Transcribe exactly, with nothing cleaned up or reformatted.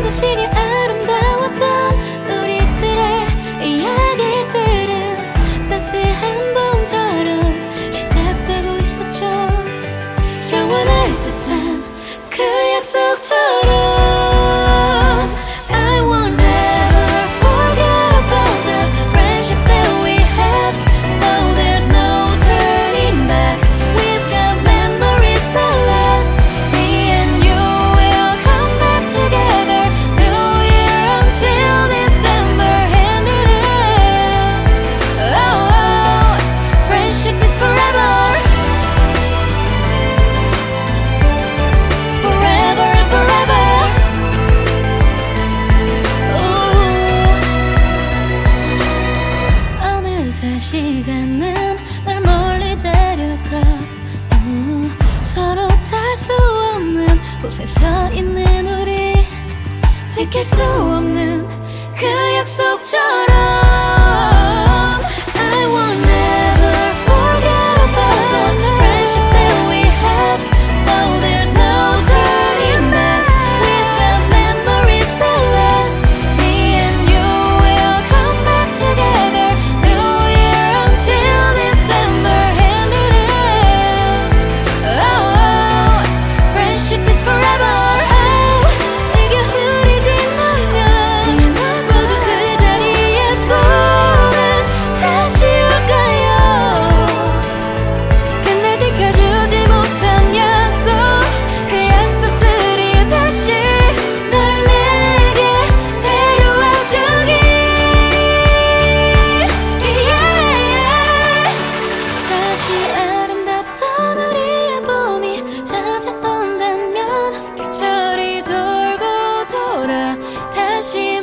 시계 아름다웠던 우리들의 이야기들은 따스한 봄처럼 시작되고 있었죠. 영원할 듯한 그 약속처럼. I won't never forget about the friendship that we had. No, there's no turning back. We've got memories that last. Me and you will come back together. New year until December, hand in hand. Oh, oh, friendship is forever. Forever and forever. 어느새 시간은 날 멀리 데려가. 오, 서로 닿을 수 없는 곳에 서 있는 우리, 지킬 수 없는 그 약속처럼. I won't never forget about the friendship that we had. No, there's no turning back. We've got memories that last. Me and you will come back together. New year until December, hand in hand. Oh, oh, friendship is forever. Oh, 이게 흐리 지나면 모두 그 자리에 봄은 다시 올까요? 근데 지켜주지 못한 약속, 그 약속들이 다시 널 내게 데려와 주길. Yeah. 다시 아름답던 우리의 봄이 찾아온다면 계절이 돌고 돌아 다시